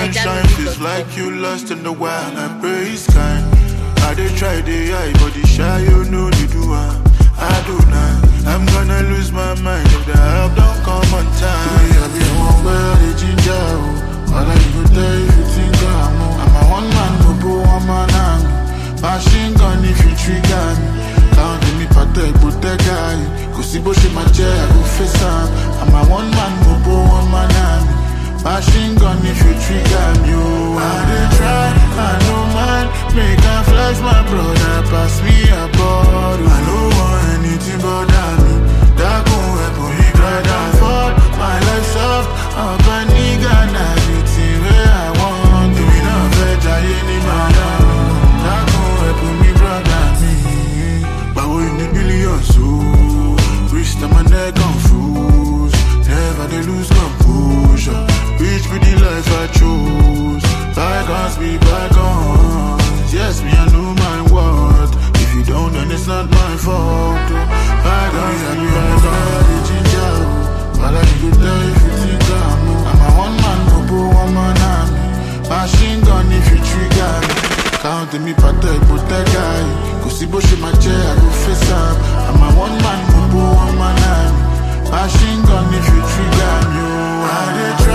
sunshine feels like you lost in the wild. I pray it's kind. I dey try the eye, but the shy you know you do. I do not. I'm gonna lose my mind if the help don't come on time. I be one where the ginger. All I go tell if you think I'm a one man go put one man on. Machine gun if you trigger me. Count me patek but the guy. Go see bush in my chair, I go face am. I'm a one man go put one man on. Machine gun if you trigger me. Oh, I dey try, I know man. Make a flex my brother, pass me a bottle. I don't want anything but me. That gon' help me glide and fall. My life soft, up a nigga, now everything where I want. Do me not veg, I any man. That gon' help me brother me. But we need billions, so reach to my neck on fools. Never they lose composure. Reach with the life I chose. Bygones be bygones. Yes, me I know my worth. If you don't, then it's not my fault. Bygones be bygones. Ginger, but I go tell if you think I'm a one man go put one man on me. Machine gun if you trigger me. Count me patek but the guy. Go see bush in my chair, I go face up. I'm a one man go put one man on me. Machine gun if you trigger me. Oh, I